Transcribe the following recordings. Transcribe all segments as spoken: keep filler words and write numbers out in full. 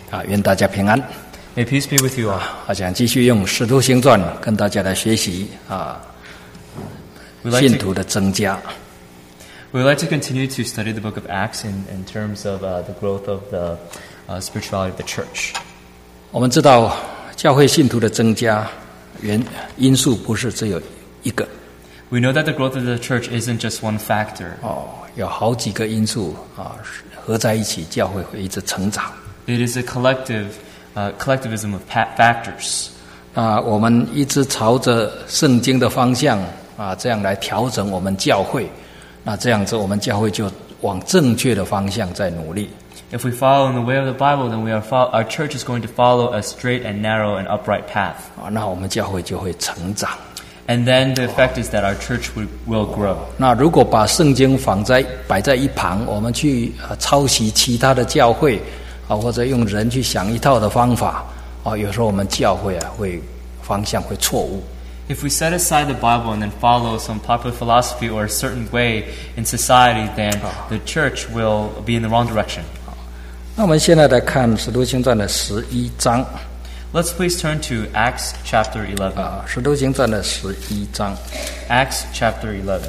啊，愿大家平安。 May peace be with you all. 我想继续用《使徒行传》跟大家来学习啊， We like 信 to, 徒的增加。 we would like to continue to study the book of Acts in, in terms of uh, the growth of the uh, spirituality of the church. 我们知道教会信徒的增加原因素不是只有一个 We know that the growth of the church isn't just one factor. 哦，有好几个因素啊合在一起，教会会一直成长。 It is a collective uh, collectivism of pa- factors. 啊，我们一直朝着圣经的方向啊，这样来调整我们教会，那这样子我们教会就往正确的方向在努力。 If we follow in the way of the Bible, then we are fo- our church is going to follow a straight and narrow and upright path. 啊，那我们教会就会成长。 And then the effect is that our church will, will grow. 那如果把圣经放在摆在一旁，我们去呃抄袭其他的教会啊，或者用人去想一套的方法啊，有时候我们教会啊会方向会错误。 If we set aside the Bible and then follow some popular philosophy or a certain way in society, then the church will be in the wrong direction. 那我们现在来看《使徒行传》的十一章 Let's please turn to Acts chapter eleven. 啊，《使徒行传》的十一章 Acts chapter eleven,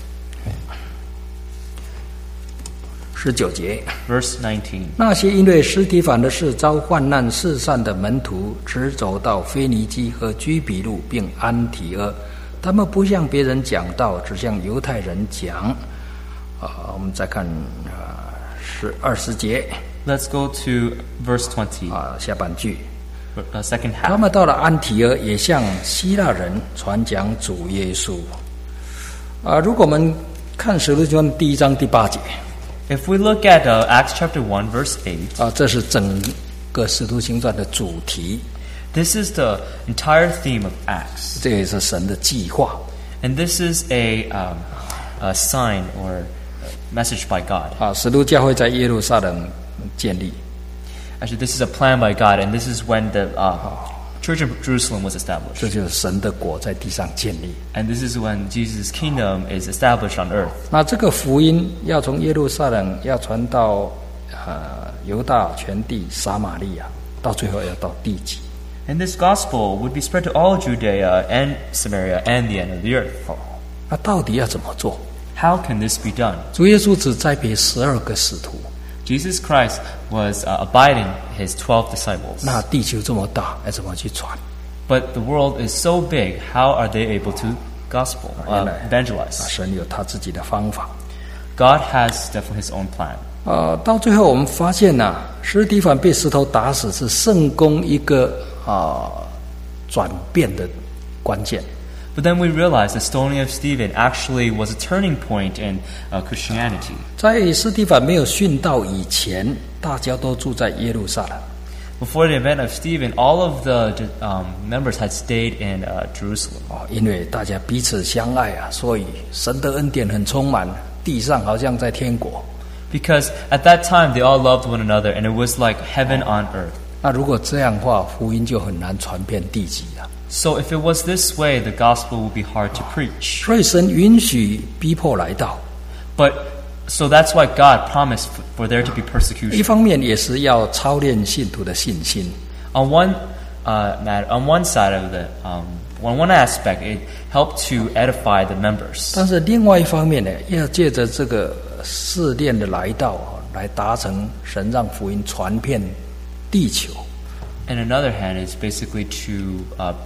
十九节。 verse nineteen. 那些因为司提反的事遭患难四散的门徒，直走到腓尼基和居比路，并安提阿。他们不向别人讲道，只向犹太人讲。啊，我们再看啊，十二十节 Let's go to verse twenty, 啊，下半句。 uh, second 他 half. 们到了安提阿，也向希腊人传讲主耶稣。啊，如果我们看使徒行传第一章第八节 If we look at uh, Acts chapter one, verse eight, 啊，这是整个使徒行传的主题， this is the entire theme of Acts. 这也是神的计划。 And this is a, um, a sign or a message by God. 啊，使徒教会在耶路撒冷建立。 Actually, this is a plan by God, and this is when the uh, church of Jerusalem was established. 这就是神的国在地上建立。 And this is when Jesus' kingdom is established on earth. 那这个福音要从耶路撒冷要传到呃犹大全地、撒玛利亚，到最后要到地极。 And this gospel would be spread to all Judea and Samaria and the end of the earth. 那到底要怎么做？ How can this be done? 主耶稣只栽培十二个使徒， Jesus Christ was uh, abiding his twelve disciples. 那地球这么大，要怎么去传？ But the world is so big, how are they able to gospel, 原 uh, 来啊 evangelize? 神有他自己的方法。 God has definitely his own plan. 呃，到最后我们发现呐、啊，司提反被石头打死是圣公一个啊、转变的关键。 But then we realize the stoning of Stephen actually was a turning point in uh, Christianity. 在司提反没有殉道以前，大家都住在耶路撒冷。 Before the event of Stephen, all of the um, members had stayed in uh, Jerusalem. 哦，因为大家彼此相爱啊，所以神的恩典很充满，地上好像在天国。 Because at that time they all loved one another, and it was like heaven on earth. 那如果这样的话，福音就很难传遍地极了。 So if it was this way, the gospel would be hard to preach. 所以神允许逼迫来到， But so that's why God promised f- for there to be 一 persecution. 方面也是要操练信徒的信心。 On one uh, matter, on one side of the, um, on one aspect, it helped to edify the members. 但是另外一方面呢，要借着这个试炼的来到啊，来达成神让福音传遍地球。 And another hand is basically to uh,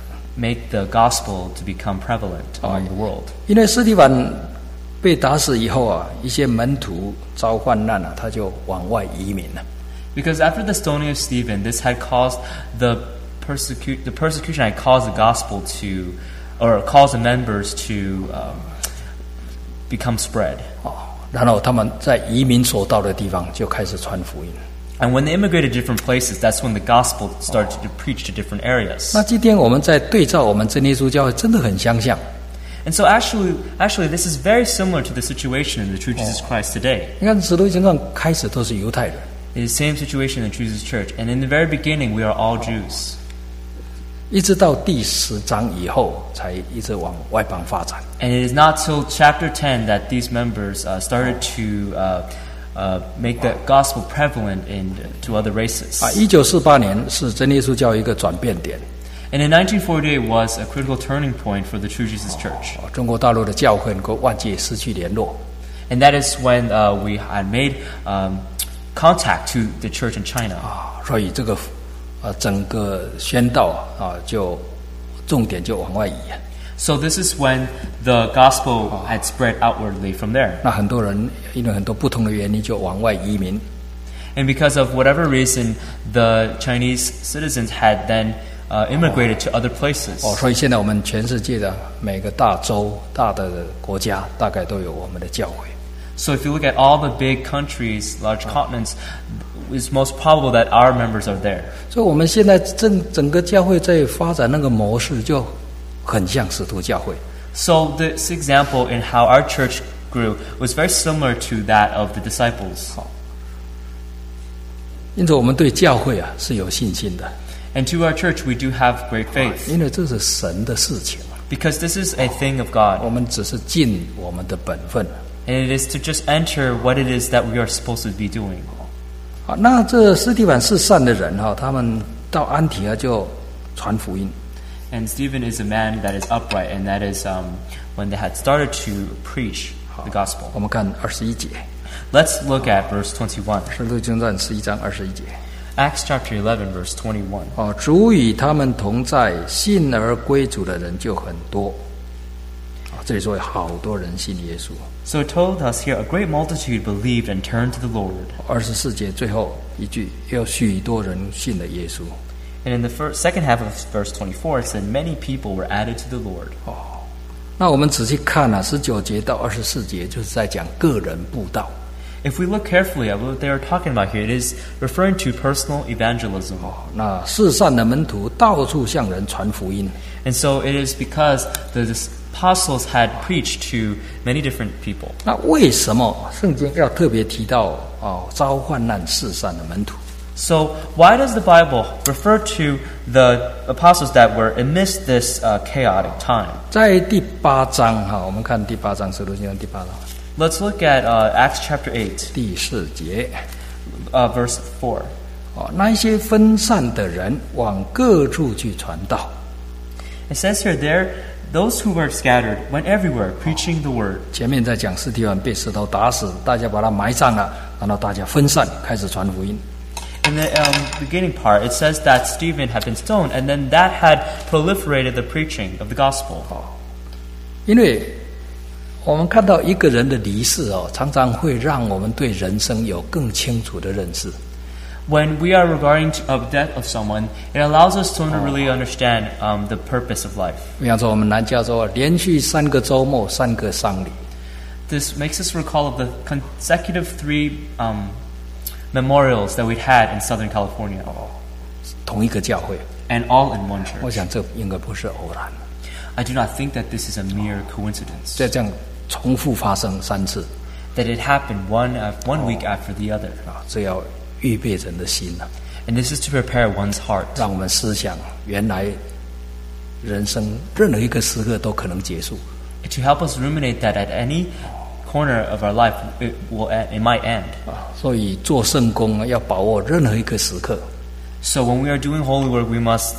make the gospel to become prevalent among the world. 因为司提反被打死以后啊，一些门徒遭患难啊，他就往外移民了。 Because after the stoning of Stephen, this had caused the persecute the persecution had caused the gospel to, or caused the members to um, become spread. 哦，然后他们在移民所到的地方就开始传福音。 And when they immigrated to different places, that's when the gospel started to preach to different areas. 那今天我们在对照我们真耶稣教会，真的很相像。 And so actually, actually, this is very similar to the situation in the True Jesus Christ today. 你看使徒行传开始都是犹太人， It is the same situation in the True Jesus Church. And in the very beginning, we are all Jews. 一直到第十章以后，才一直往外邦发展。 And it is not till chapter ten that these members uh, started to uh, uh, make the gospel prevalent in to other races. 啊，一九四八年是真耶稣教一个转变点。 And in nineteen forty-eight was a critical turning point for the True Jesus Church. 啊，中国大陆的教会跟外界失去联络。 And that is when uh, we had made um, contact to the church in China. 啊，所以这个啊整个宣道啊就重点就往外移。 So this is when the gospel had spread outwardly from there. 那很多人因为很多不同的原因就往外移民。 And because of whatever reason, the Chinese citizens had then uh, immigrated to other places. 哦，所以现在我们全世界的每个大洲、大的国家，大概都有我们的教会。 So if you look at all the big countries, large continents, it's most probable that our members are there. 所以我们现在整整个教会在发展那个模式就很像使徒教会。 So this example in how our church grew was very similar to that of the disciples. 因此我们对教会啊是有信心的， And to our church, we do have great faith 因为这是神的事情， because this is a thing of God. 我们只是尽我们的本分。 And it is to just enter what it is that we are supposed to be doing. 好，那这斯蒂凡是善的人哈，他们到安提阿就传福音。 And Stephen is a man that is upright, and that is um, when they had started to preach the gospel. 我们看二十一节， Let's look at verse twenty-one. 使徒行传十一章二十一节。 Acts chapter eleven, verse twenty-one. 哦，主与他们同在，信而归主的人就很多。啊，这里说有好多人信耶稣。 So it told us here, a great multitude believed and turned to the Lord. 二十四节最后一句，有许多人信了耶稣。 And in the first, second half of verse twenty-four, it said, many people were added to the Lord. 哦，那我们仔细看啊，十九节到二十四节就是在讲个人布道。 If we look carefully at what they are talking about here, it is referring to personal evangelism. 那世上的门徒到处向人传福音。 And so it is because the apostles had preached to many different people. 那为什么圣经要特别提到哦遭患难世上的门徒？ So why does the Bible refer to the apostles that were amidst this uh, chaotic time? 在第八章哈，我们看第八章，使徒行传第八章 Let's look at uh, Acts chapter eight, 第四节。 uh, verse four. 哦，那一些分散的人往各处去传道。 It says here, there, those who were scattered went everywhere preaching the word. 前面在讲斯提凡被石头打死，大家把他埋葬了，然后大家分散开始传福音。 In the um, beginning part, it says that Stephen had been stoned, and then that had proliferated the preaching of the gospel. 因为我们看到一个人的离世哦，常常会让我们对人生有更清楚的认识。 When we are regarding to, of death of someone, it allows us to really understand um, the purpose of life. 比方说，我们南加州连续三个周末三个丧礼， This makes us recall of the consecutive three um, memorials that we'd had in Southern California, 同一个教会， and all in one 我 church. 想这应该不是偶然。 I do not think that this is a mere coincidence, 再这样重复发生三次 that it happened one, af- one week after the other. 啊，这要预备人的心啊， And this is to prepare one's heart, 让我们思想原来人生任何一个时刻都可能结束。 to help us ruminate that at any corner of our life, it, will, it might end. 啊，所以做圣工啊要把握任何一个时刻， So when we are doing holy work, we must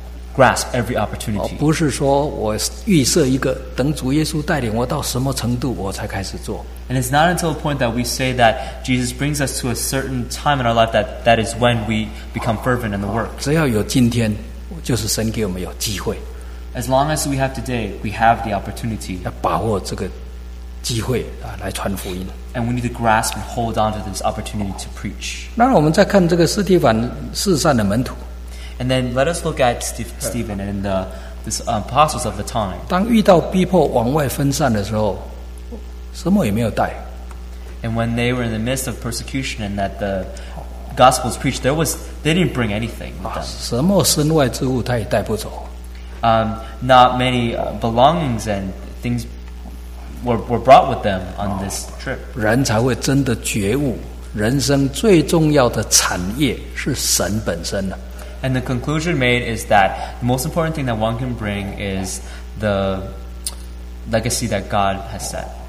grasp every 哦 opportunity. 不是说我预设一个等主耶稣带领我到什么程度我才开始做， And it's not until the point that we say that Jesus brings us to a certain time in our life that that is when we become fervent in the work. 只要有今天，就是神给我们有机会， As long as we have today, we have the opportunity, 要把握这个机会啊来传福音。 and we need to grasp and hold on to this opportunity to preach. 那我们再看这个斯提凡世上的门徒， And then let us look at Steve, Stephen and the, the apostles of the time. 当遇到逼迫往外分散的时候，什么也没有带。 And when they were in the midst of persecution and that the gospel was preached, there was they didn't bring anything with 啊， them. 什么身外之物他也带不走。 Um, not many uh, belongings and things were, were brought with them on this trip. 人才会真的觉悟，人生最重要的产业是神本身的。 And the conclusion made is that the most important thing that one can bring is the legacy that God has set.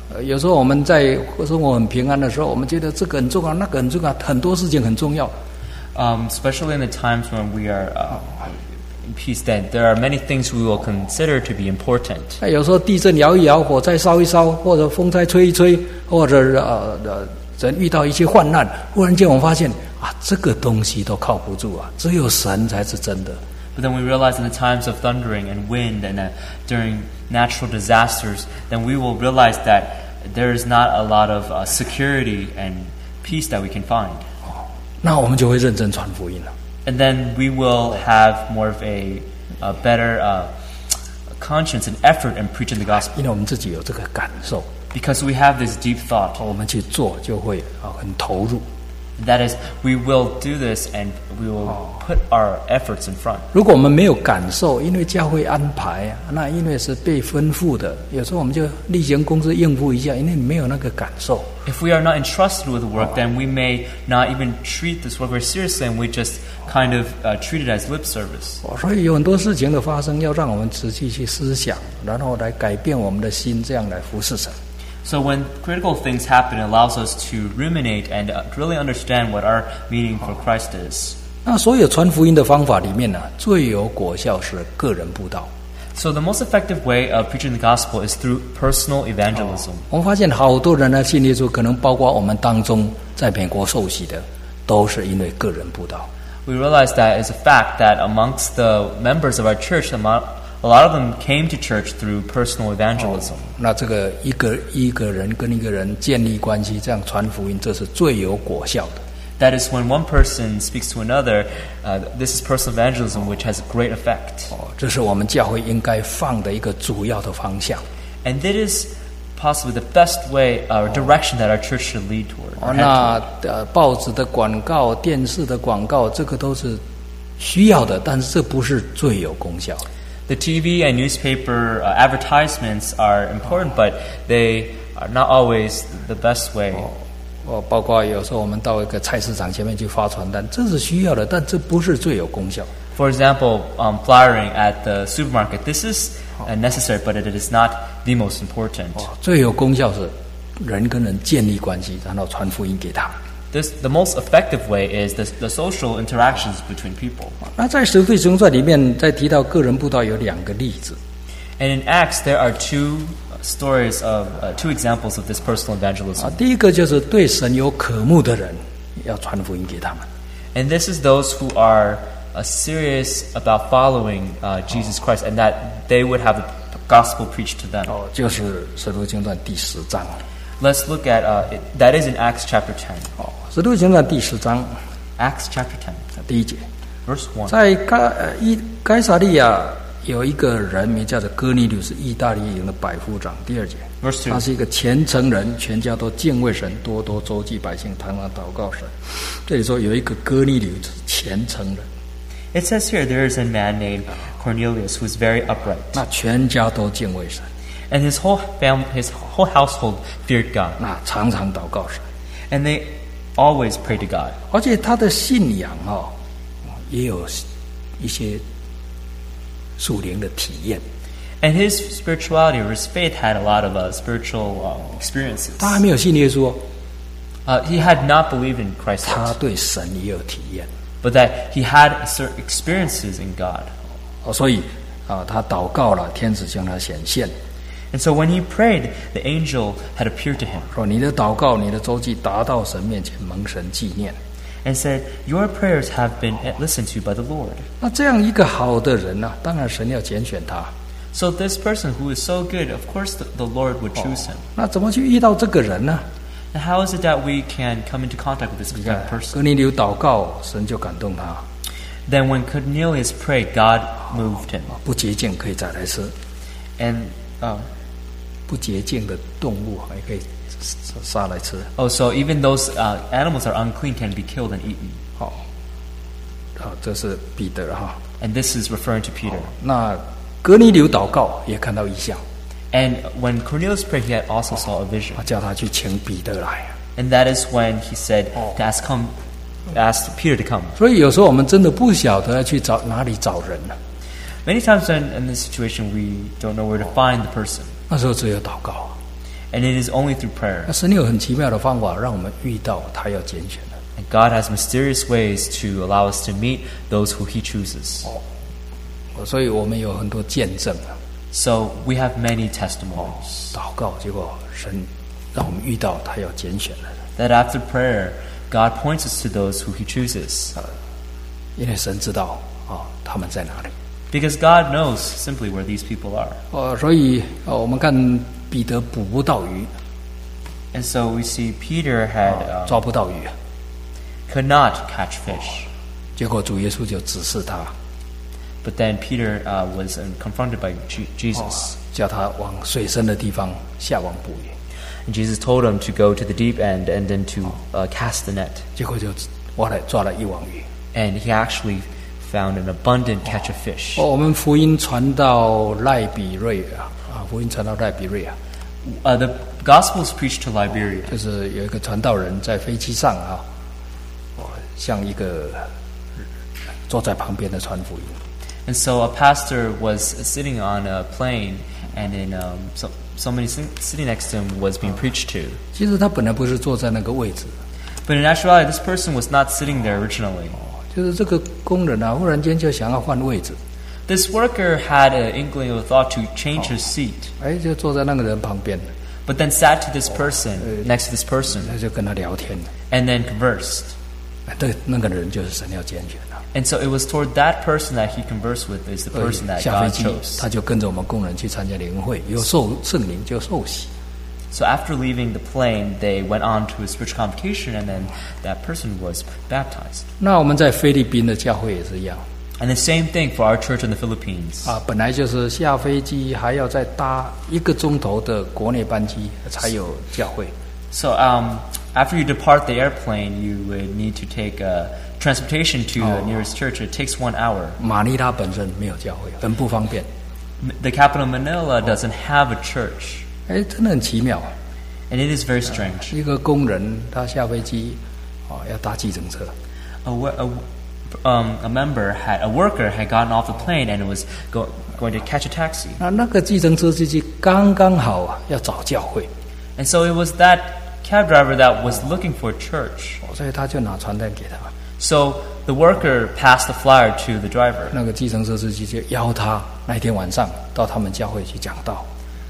呃，有时候我们在生活很平安的时候，我们觉得这个很重要，那个很重要，很多事情很重要。 Um, especially in the times when we are uh, in peace, then there are many things we will consider to be important. 那有时候地震摇一摇，火灾烧一烧，或者风灾吹一吹，或者呃呃人遇到一些患难，忽然间我们发现啊，这个东西都靠不住啊，只有神才是真的。 But then we realize in the times of thundering and wind and uh, during natural disasters, then we will realize that there is not a lot of uh, security and peace that we can find. 那我们就会认真传福音了。 And then we will have more of a, a better uh, conscience and effort in preaching the gospel. 因为我们自己有这个感受， Because we have this deep thought. 我们去做就会啊很投入。 That is, we will do this and we will put our efforts in front. 如果我们没有感受，因为教会安排，那因为是被吩咐的，有时候我们就例行公事应付一下，因为你没有那个感受。 If we are not entrusted with the work, then we may not even treat this work very seriously, and we just kind of uh, treat it as lip service. 所以有很多事情的发生，要让我们仔细去思想，然后来改变我们的心，这样来服侍神。 So when critical things happen, it allows us to ruminate and uh, really understand what our meaning for Christ is. 那所有传福音的方法里面呢，最有果效是个人布道。 So the most effective way of preaching the gospel is through personal evangelism. 我们发现好多人呢，信耶稣，可能包括我们当中在美国受洗的，都是因为个人布道。 We realize that it's a fact that amongst the members of our church, a lot of them came to church through personal evangelism. 那这个一个一个人跟一个人建立关系，这样传福音，这是最有果效的。 That is when one person speaks to another. Uh, this is personal evangelism, which has a great effect. 这是我们教会应该放的一个主要的方向。 And that is possibly the best way or direction that our church should lead toward. 哦，那呃，报纸的广告、电视的广告，这个都是需要的，但是这不是最有功效的。 The T V and newspaper uh, advertisements are important, but they are not always the best way. 哦，包括有时候我们到一个菜市场前面去发传单，这是需要的，但这不是最有功效。 For example, um, flyering at the supermarket. This is uh, necessary, but it is not the most important. 哦，最有功效是人跟人建立关系，然后传福音给他。 This, the most effective way is the, the social interactions between people. 那在使徒行传里面，在提到个人布道有两个例子。 And in Acts, there are two stories of uh, two examples of this personal evangelism. 啊，第一个就是对神有渴慕的人，要传福音给他们。 And this is those who are uh, serious about following uh, Jesus Christ, and that they would have the gospel preached to them. 哦，就是使徒行传第十章。 Let's look at uh, it, that is in Acts chapter ten. 哦，使徒行传第十章 Acts chapter ten, 第一节， verse one. 在该呃伊该撒利亚有一个人名叫做哥尼流，是意大利营的百夫长。第二节， Verse two. 他是一个虔诚人，全家都敬畏神，多多周济百姓，常常祷告神。这里说有一个哥尼流是虔诚人， It says here there is a man named Cornelius who is very upright, 那全家都敬畏神， and his whole family, his whole household feared God, 那常常祷告神， and they always prayed to God. 而且他的信仰哦，也有一些属灵的体验。 And his spirituality or his faith had a lot of uh, spiritual um, experiences. 他还没有信耶稣哦， Uh, he had not believed in Christ 他 yet, 对神也有体验 but that he had certain experiences in God. 哦，所以啊，他祷告了，天使向他显现， And so when he prayed, the angel had appeared to him 说你的祷告、你的周记达到神面前，蒙神纪念。 and said, Your prayers have been listened to by the Lord. 那这样一个好的人呢、当然神要拣选他。 So this person who is so good, of course the, the Lord would choose him. 那怎么去遇到这个人呢？ And how is it that we can come into contact with this 你 kind 看 of，person? 哥尼流祷告，神就感动他， Then when Cornelius prayed, God moved him. 不洁净可以再来吃， And um, 不洁净的动物还可以杀来吃。 oh, so even those uh, animals that are unclean can be killed and eaten. 好，好，这是彼得哈。 And this is referring to Peter. 那哥尼流祷告也看到异象， And when Cornelius prayed, he had also saw a vision. 他叫他去请彼得来。 And that is when he said to ask come, ask Peter to come. 所以有时候我们真的不晓得要去找哪里找人呢、 Many times in, in this situation, we don't know where to find the person. 那时候只有祷告。 And it is only through prayer. 那神有很奇妙的方法，让我们遇到他要拣选的。 And God has mysterious ways to allow us to meet those who He chooses. 所以我们有很多见证啊。 So we have many testimonies. 祷告，结果神让我们遇到他要拣选的。 That after prayer, God points us to those who He chooses. 因为神知道啊，他们在哪里。 Because God knows simply where these people are. 哦，所以哦，我们看彼得捕不到鱼， And so we see Peter had um, 抓不到鱼， could not catch fish. 结果主耶稣就指示他， But then Peter uh, was um, confronted by Je- Jesus. 叫他往水深的地方下网捕鱼， And Jesus told him to go to the deep end and then to uh, cast the net. 结果就挖来抓了一网鱼。 And he actually found an abundant catch of fish. 哦，我们福音传到赖比瑞啊，啊，福音传到赖比瑞啊， Uh, the gospel is preached to Liberia. 就是有一个传道人在飞机上啊，哦，向一个坐在旁边的传福音。 And so a pastor was sitting on a plane, and then um, so, somebody sitting sitting next to him was being preached to. 其实他本来不是坐在那个位置， But in actuality, this person was not sitting there originally. 就是这个工人啊，忽然间就想要换位置， This worker had an inkling of a thought to change his seat, 哎，就坐在那个人旁边， but then sat to this person, next to this person, 他就跟他聊天。 and then conversed. 哎对，那个人就是神要拣选的。 And so it was toward that person that he conversed with is the 所以 person that 下飞 God 机， chose. 他就跟着我们工人去参加灵会，有受圣灵就受洗。 So after leaving the plane, they went on to a spiritual convocation, and then that person was baptized. 那我们在菲律宾的教会也是一样 And the same thing for our church in the Philippines. 啊，本来就是下飞机还要再搭一个钟头的国内班机才有教会。 So um, after you depart the airplane, you would need to take uh, transportation to the nearest church. It takes one hour. 马尼拉本身没有教会，很不方便。 M- The capital Manila doesn't have a church, 哎，真的很奇妙。 and it is very strange. 一个工人他下飞机，哦，要搭计程车， A, wo- a, um, a member had a worker had gotten off the plane and was go, going to catch a taxi. 那那个计程车司机刚刚好啊，要找教会， And so it was that cab driver that was looking for a church. 所以他就拿传单给他。 So the worker passed the flyer to the driver. 那个计程车司机就邀他那天晚上到他们教会去讲道。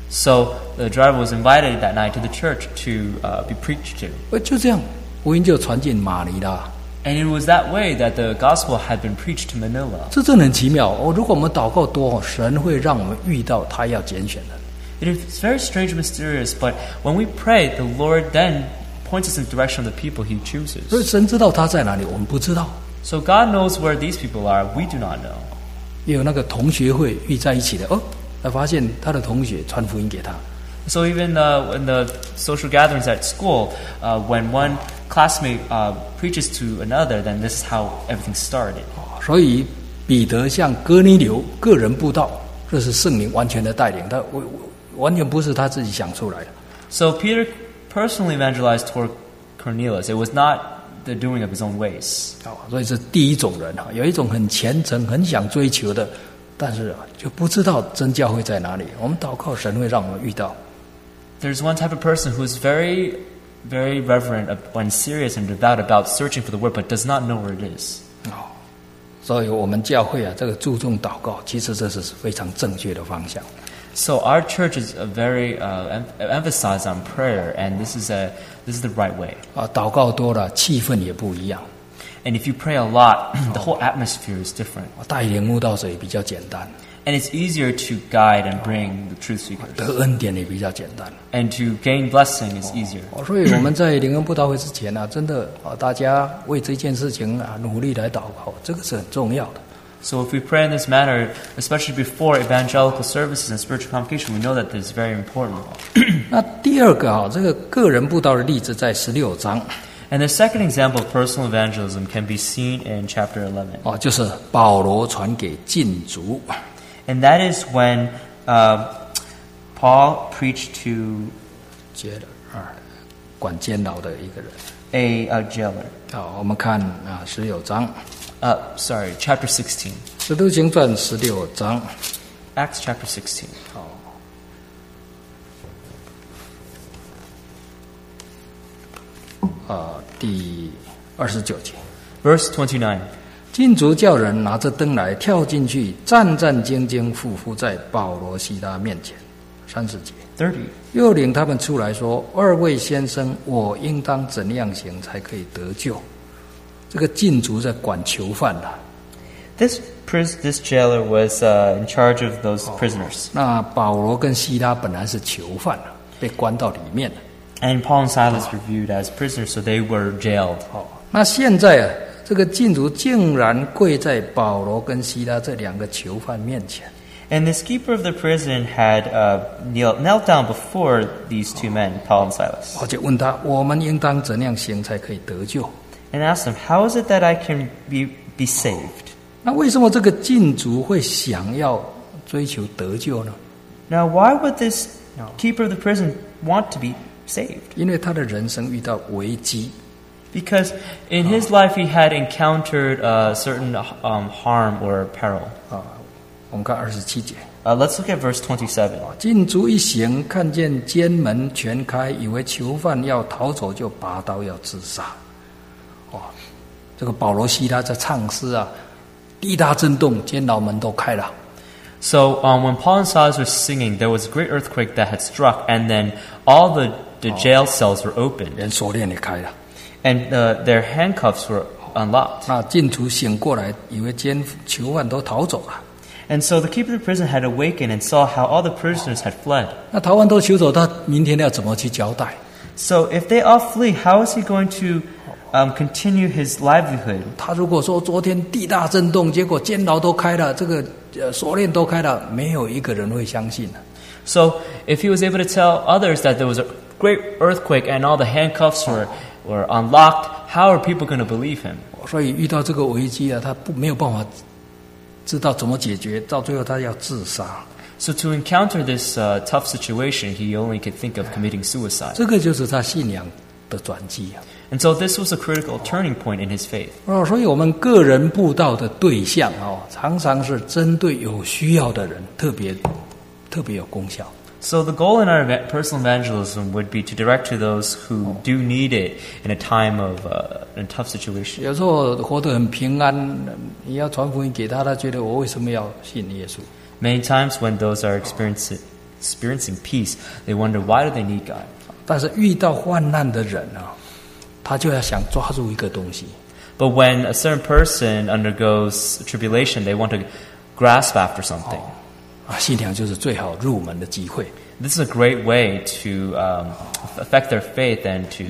So the driver was invited that night to the church to uh, be preached to. 呃，就这样，福音就传进马尼拉。 And it was that way that the gospel had been preached to Manila. 这真的很奇妙哦！如果我们祷告多，神会让我们遇到他要拣选的。 It is very strange and mysterious, but when we pray, the Lord then points us in the direction of the people He 所以 chooses. 神知道他在哪里，我们不知道。 So God knows where these people are. We do not know. 也有那个同学会遇在一起的哦，他发现他的同学传福音给他， So even uh, in the social gatherings at school, uh, when one classmate uh, preaches to another, then this is how everything started. 所以彼得向哥尼流个人布道，这是圣灵完全的带领，他完完全不是他自己想出来的。 So Peter personally evangelized toward Cornelius. It was not the doing of his own ways. 啊，所以是第一种人哈，有一种很虔诚、很想追求的，但是啊就不知道真教会在哪里。我们祷告，神会让我们遇到。 There's one type of person who is very, very reverent when serious and devout about searching for the word, but does not know where it is. 哦，所以我们教会啊，这个注重祷告，其实这是非常正确的方向。 So our church is a very uh, em- emphasized on prayer, and this is a this is the right way. 啊，祷告多了，气氛也不一样。 And if you pray a lot, the whole atmosphere is different, 带领慕道者也比较简单， and it's easier to guide and bring the truth seekers, 得恩典也比较简单。 and to gain blessing is easier. 哦，所以我们在灵恩布道会之前啊，真的啊，大家为这件事情啊努力来祷告，这个是很重要的。 So if we pray in this manner, especially before evangelical services and spiritual convocation, we know that this is very important. 那第二个啊，这个个人布道的例子在十六章 And the second example of personal evangelism can be seen in chapter eleven. 哦，就是保罗传给禁足。 And that is when uh, Paul preached to 接了啊，管监牢的一个人。 a, a jailer. 好，我们看啊，十六章， Uh, sorry, chapter sixteen. 使徒行传十六章。 Acts chapter sixteen. 好， 第二十九节。 Verse twenty-nine. 禁足叫人拿着灯来跳进去，战战兢兢匍匐在保罗西拉面前。三十节。 thirty. 又领他们出来说：“二位先生，我应当怎样行才可以得救？”这个禁足在管囚犯的。 This pris- this jailer was uh, in charge of those prisoners. 那保罗跟希拉本来是囚犯了，被关到里面了。 And Paul and Silas were viewed as prisoners, so they were jailed. 哦，那现在啊，这个禁足竟然跪在保罗跟希拉这两个囚犯面前。 And this keeper of the prison had uh, kneel- knelt down before these two men, Paul and Silas, 我就问他：“我们应当怎样行才可以得救 and asked them, "How is it that I can be be saved?"？” 那为什么这个禁足会想要追求得救呢？ Now, why would this keeper of the prison want to be saved? 因为他的人生遇到危机。 Because in his life he had encountered uh, certain um, harm or peril. 啊，我们看二十七节。 Uh, let's look at verse twenty-seven. 禁足一行，看见监门全开，以为囚犯要逃走，就拔刀要自杀。哦，这个保罗希拉在唱诗啊，地大震动，监牢门都开了。 So um, when Paul and Silas were singing, there was a great earthquake that had struck, and then all the, the jail cells were opened, 连锁链也开了。 and uh, their handcuffs were unlocked. 那禁足醒过来，以为监囚犯都逃走了。 And so the keeper of the prison had awakened and saw how all the prisoners had fled. 那逃犯都囚走，他明天要怎么去交代？ So if they all flee, how is he going to um, continue his livelihood? 他如果说昨天地大震动，结果监牢都开了，这个呃锁链都开了，没有一个人会相信的。 So if he was able to tell others that there was a great earthquake and all the handcuffs were, were unlocked, how are people going to believe him? 所以遇到这个危机啊，他不没有办法知道怎么解决，到最后他要自杀。 So to encounter this uh, tough situation, he only could think of committing suicide. 这个就是他信仰的转机啊。 And so this was a critical turning point in his faith. 哦，所以我们个人布道的对象哦，常常是针对有需要的人，特别特别有功效。 So the goal in our eva- personal evangelism would be to direct to those who do need it in a time of uh, a tough situation. 有时候活得很平安，你要传福音给他，他觉得我为什么要信耶稣？ Many times when those are experiencing, experiencing peace, they wonder, why do they need God? 但是遇到患难的人啊，他就要想抓住一个东西。 But when a certain person undergoes tribulation, they want to grasp after something. 啊，信仰就是最好入门的机会。 This is a great way to um, affect their faith and to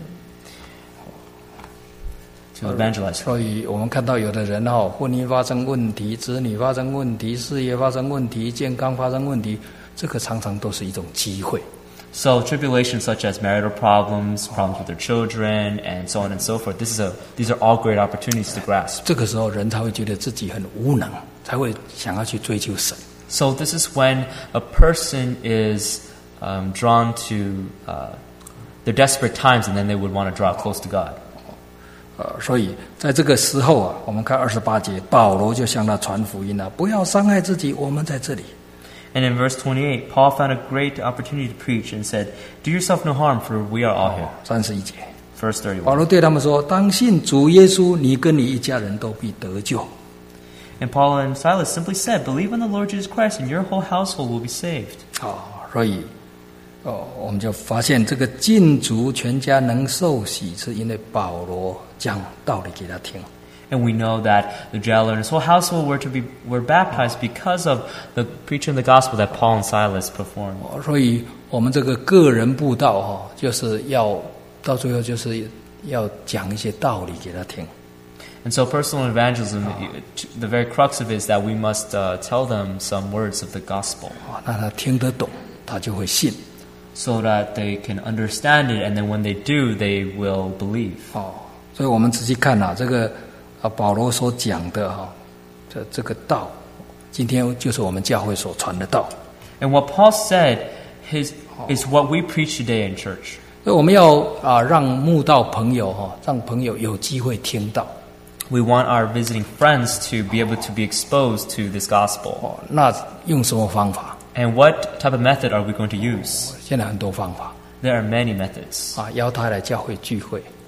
to evangelize. 所以我们看到有的人哦，婚姻发生问题，子女发生问题，事业发生问题，健康发生问题，这个常常都是一种机会。 So tribulations such as marital problems, problems with their children, and so on and so forth. This is a these are all great opportunities to grasp. 这个时候人才会觉得自己很无能，才会想要去追求神。 So this is when a person is um, drawn to uh, their desperate times, and then they would want to draw close to God. 呃，所以在这个时候啊，我们看二十八节，保罗就向他传福音了，不要伤害自己，我们在这里。 And in verse twenty-eight, Paul found a great opportunity to preach and said, "Do yourself no harm, for we are all here." 三十一节， Verse 保 thirty-one. 罗对他们说：“当信主耶稣，你跟你一家人都必得救。” And Paul and Silas simply said, "Believe in the Lord Jesus Christ, and your whole household will be saved." 哦，所以哦，我们就发现这个禁足全家能受洗，是因为保罗讲道理给他听。 And we know that the jailer and his whole household were to be were baptized because of the preaching of the gospel that Paul and Silas performed. 哦，所以我们这个个人布道哈、哦，就是要到最后就是要讲一些道理给他听。 And so personal evangelism, the very crux of it is that we must uh, tell them some words of the gospel 啊，让他听得懂，他就会信。 so that they can understand it, and then when they do, they will believe. 哦，所以我们仔细看啊，这个啊保罗所讲的哈、这这个道，今天就是我们教会所传的道。 And what Paul said his, is what we preach today in church. 所以我们要啊让慕道朋友哈、让朋友有机会听到。 We want our visiting friends to be able to be exposed to this gospel. 哦，那用什么方法？ And what type of method are we going to use? 现在很多方法 There are many methods. 啊，邀他来教会聚会，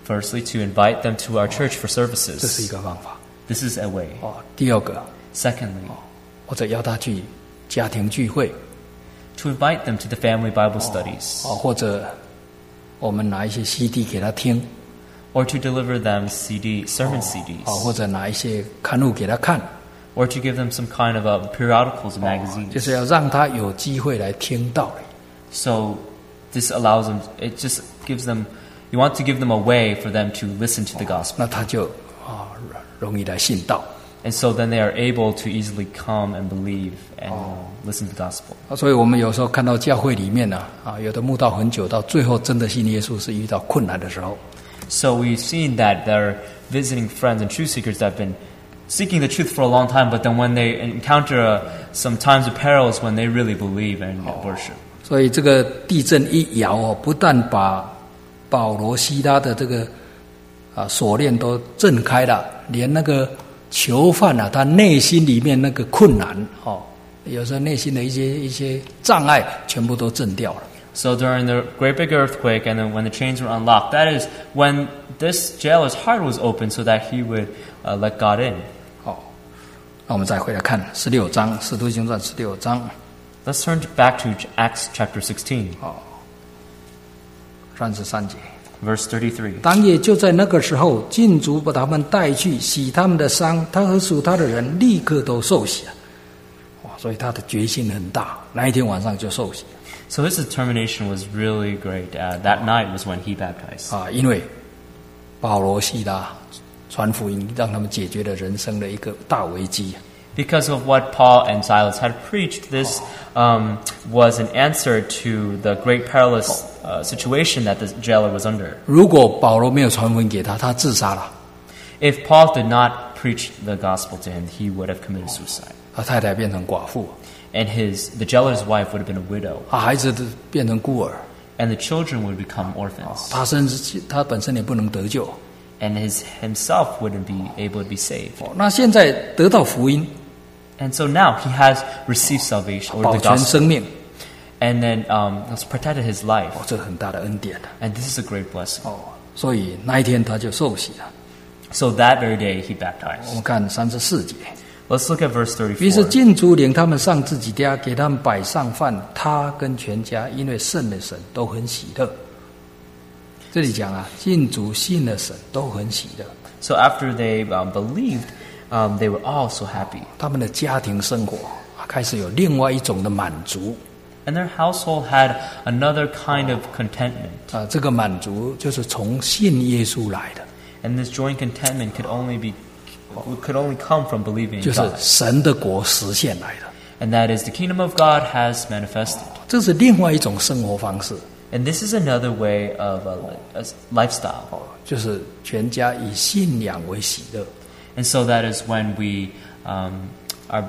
Firstly, to invite them to our church for 这是一 services. 个方法。 This is a way. 哦，第二个， Secondly, 或者邀他去家庭聚会， to invite them to the family Bible studies, 哦，或者我们拿一些 C D 给他听， or to deliver them C D sermon 哦， CDs, 或者拿一些刊物给他看， or to give them some kind of uh, periodicals and 就 magazines. 是要让他有机会来听道理。 So this allows them. It just gives them. You want to give them a way for them to listen to the gospel, 那他就啊、容易来信道。 and so then they are able to easily come and believe and uh, listen to the gospel. 啊所以我们有时候看到教会里面呢，啊，有的慕道很久，到最后真的信耶稣是遇到困难的时候， So we've seen that there are visiting friends and truth seekers that have been seeking the truth for a long time, but then when they encounter uh, some times of perils, when they really believe and worship. 所以这个地震一摇哦，不但把保罗希拉的这个啊锁链都震开了，连那个囚犯啊，他内心里面那个困难哦，有时候内心的一些一些障碍，全部都震掉了。 So during the great big earthquake, and then when the chains were unlocked, that is when this jailer's heart was open, so that he would uh, let God in. 好，那我们再回来看十六章《使徒行传》十六章 Let's turn back to Acts chapter sixteen, 三十三节。 verse thirty-three. 当夜就在那个时候，禁足把他们带去洗他们的伤，他和属他的人立刻都受洗了。哇，所以他的决心很大，那一天晚上就受洗 So his determination was really great. Uh, that night was when he baptized. 啊，因为保罗希拉传福音，让他们解决了人生的一个大危机。 Because of what Paul and Silas had preached, this um, was an answer to the great perilous uh, situation that the jailer was under. 如果保罗没有传福音给他，他自杀了， If Paul did not preach the gospel to him, he would have committed suicide. 他太太变成寡妇， And his the jailer's wife would have been a widow, 啊，孩子变成孤儿， and the children would become orphans. 他甚至他本身也不能得救。 And his himself wouldn't be able to be saved. 哦，那现在得到福音， And so now he has received salvation, or 保 the 全 gospel, 生命， and then um, has protected his life. 哦，这很大的恩典了。 And this is a great blessing. 哦，所以那一天他就受洗了。 So that very day he 我 baptized. 们看三十四节， Let's look at verse 于是 thirty-four. 禁足领他们上自己家，给他们摆上饭，他跟全家因为信了神都很喜乐。这里讲啊，禁足信了神都很喜乐， So after they um, believed, um, they were all so happy. 他们的家庭生活啊开始有另外一种的满足 And their household had another kind of contentment. 啊，这个满足就是从信耶稣来的， And this joy and contentment could only be could only come from believing in 就是 God. 神的国实现来的， And that is the kingdom of God has manifested. 这是另外一种生活方式， And this is another way of a, a lifestyle. 哦，就是全家以信仰为喜乐。 And so that is when we um, are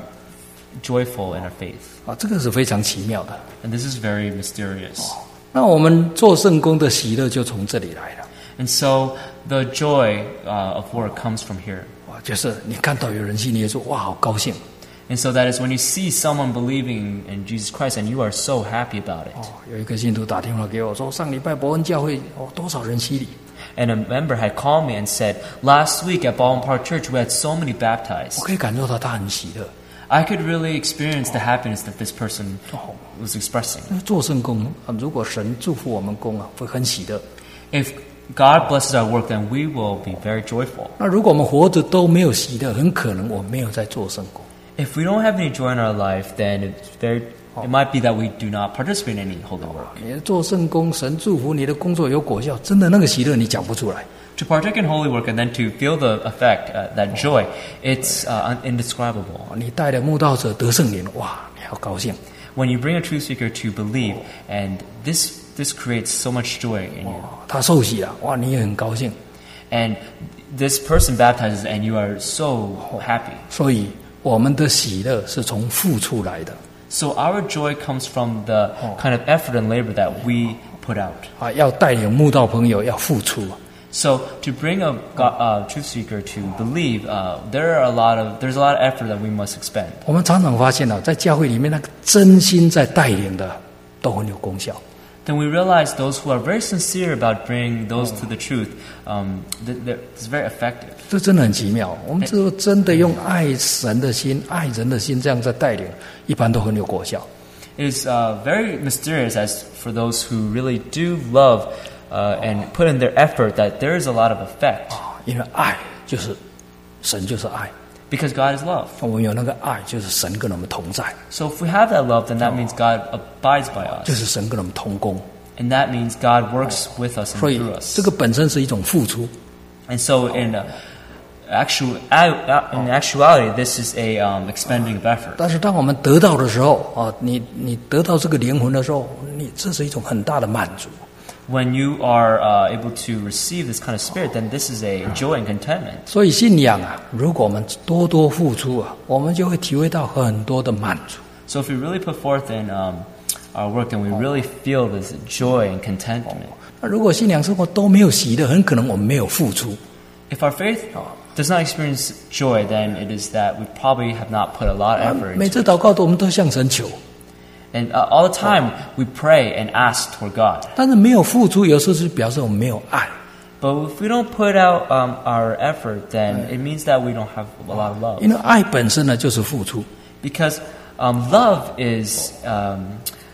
joyful in our faith. 啊，这个是非常奇妙的。 And this is very mysterious. 那我们做圣工的喜乐就从这里来了。 And so the joy uh, of work comes from here. 啊，就是你看到有人信耶稣，哇，好高兴。 And so that is when you see someone believing in Jesus Christ and you are so happy about it. 哦，有一个信徒打电话给我说，上礼拜伯恩教会哦，多少人洗礼？ And a member had called me and said, last week at Baldwin Park Church, we had so many 我 baptized. 可以感受到他很喜乐。 I could really experience the happiness that this person was expressing. 那做圣工啊，如果神祝福我们工啊，会很喜乐。 If God blesses our work, then we will be very joyful. 那如果我们活着都没有喜乐，很可能我们没有在做圣工。 If we don't have any joy in our life, then it's very, it might be that we do not participate in any holy work. 你做圣工，神祝福你的工作有果效，真的那个喜乐你讲不出来。 To partake in holy work and then to feel the effect, uh, that joy, it's uh, indescribable. 你带了慕道者得圣灵，哇，你好高兴。 When you bring a truth seeker to believe, and this this creates so much joy in you. 他受洗了，哇，你也很高兴。 And this person baptizes, and you are so happy. 所以我们的喜乐是从付出来的 So our joy comes from the kind of effort and labor that we put out. 啊！要带领慕道朋友要付出。 So to bring a God, uh, truth seeker to believe, uh, there are a lot of there's a lot of effort that we must expend. 我们常常发现啊，在教会里面那个真心在带领的，都很有功效。 then we realize those who are very sincere about bringing those to the truth, um, th- th- it's very effective. 这真的很奇妙。我们只有真的用爱神的心、爱人的心这样在带领，一般都很有果效。 It is uh, very mysterious as for those who really do love uh, and put in their effort that there is a lot of effect. 因为爱就是神，就是爱。 Because God is love. 我们有那个爱，就是神跟我们同在， So if we have that love, then that means God abides by 就 us. 是神跟我们同工。 And that means God works with us and 所以 through us. 这个本身是一种付出。 And so in uh, actual, in actuality, this is a um, expending of effort. 但是当我们得到的时候啊，你你得到这个灵魂的时候，你这是一种很大的满足。 When you are uh, able to receive this kind of spirit, then this is a joy and contentment. 所以信仰啊，如果我们多多付出啊，我们就会体会到很多的满足。 So if we really put forth in um, our work, then we really feel this joy and contentment. 那如果信仰生活都没有喜乐，很可能我们没有付出。 If our faith does not experience joy, then it is that we probably have not put a lot of effort 每 into 次 it. 祷告都我们都向神求， And uh, all the time, we pray and ask toward God. 但是没有付出，有时候是表示我们没有爱。 But if we don't put out um, our effort, then it means that we don't have a lot of love. 因为爱本身呢就是付出。 Because um, love is, um,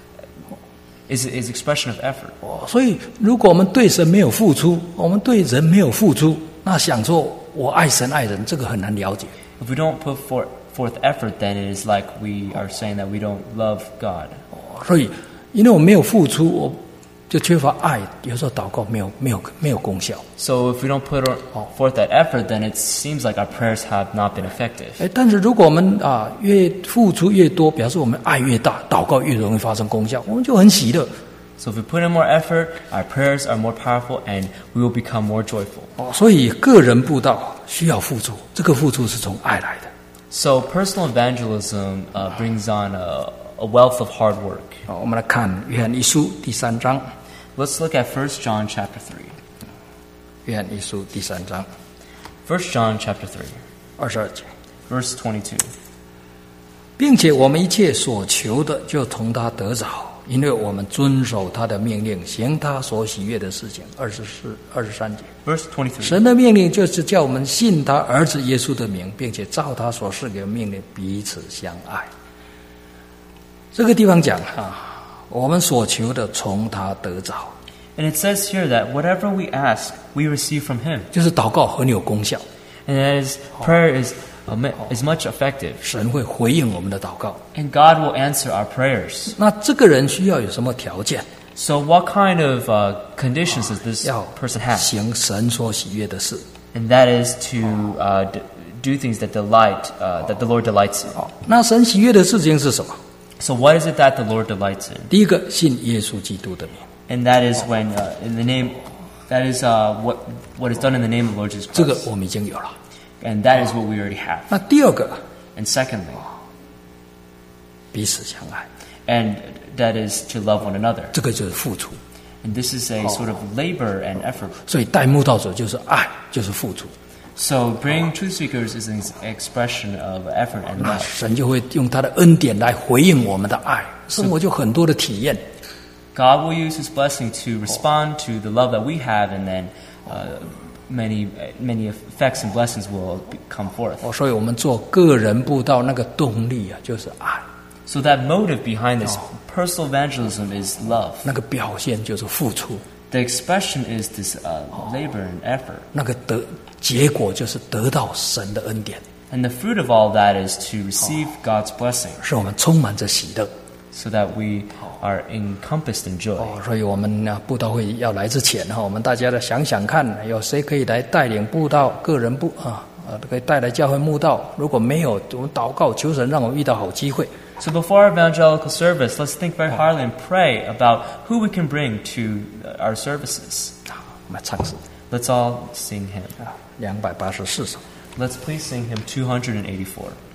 is is expression of effort. 所以如果我们对神没有付出，我们对人没有付出，那想说我爱神爱人，这个很难了解。 If we don't put forth, forth effort, then it is like we are saying that we don't love God. 所以因为我没有付出，我就缺乏爱，有时候祷告没有没有没有功效。 So if we don't put forth that effort, then it seems like our prayers have not been effective. 哎，但是如果我们啊越付出越多，表示我们爱越大，祷告越容易发生功效，我们就很喜乐。 So if we put in more effort, our prayers are more powerful and we will become more joyful. 哦，所以个人布道需要付出，这个付出是从爱来的。 So personal evangelism uh, brings on a, a wealth of hard work. 好，我们来看约翰一书第三章， Let's look at First John chapter three. 约翰一书第三章 First John chapter three, 二十二节， verse twenty-two. 并且我们一切所求的，就从他得着，因为我们遵守他的命令，行他所喜悦的事情。二十四、二十三节， Verse twenty-three. 神的命令就是叫我们信他儿子耶稣的名，并且照他所赐给的命令彼此相爱。这个地方讲啊，我们所求的从他得着， And it says here that whatever we ask, we receive from Him. 就是祷告很有功效， And that is, prayer is, um, is much effective. 神会回应我们的祷告。 And God will answer our prayers. 那这个人需要有什么条件？ So what kind of uh, conditions does this 要 person have? 行神所喜悦的事。 And that is to uh, d- do things that delight, uh, that the Lord delights in. 好，那神喜悦的事情是什么？ So what is it that the Lord delights in? 第一个，信耶稣基督的名， And that is when, uh, in the name, that is uh, what what is done in the name of the Lord Jesus 这个 Christ. 我们已经有了。 And that is what we already have. 那第二个， And secondly, 彼此相爱， and that is to love one another. 这个就是付出。 And this is a sort of labor and effort. 所以带慕道者就是爱，就是付出。 So bringing truth seekers is an expression of effort and 那 love. 神就会用他的恩典来回应我们的爱，生活就很多的体验。 God will use His blessing to respond to the love that we have, and then uh, many many effects and blessings will be- come forth. 哦，所以我们做个人布道那个动力啊，就是爱， So that motive behind this personal evangelism is love. 那个表现就是付出， The expression is this uh, labor and effort. 那个得结果就是得到神的恩典， And the fruit of all that is to receive God's blessing, 使我们充满着喜乐。 so that we are encompassed in joy. 哦，所以我们呢布道会要来之前哈，我们大家来想想看，有谁可以来带领布道，个人布啊啊，可以带来教会慕道。如果没有，我们祷告求神让我们遇到好机会。 So before our evangelical service, let's think very hardly and pray about who we can bring to our services. 我们唱诗 Let's all sing hymn. 啊，两百八十四首。 Let's please sing hymn two hundred eighty-four.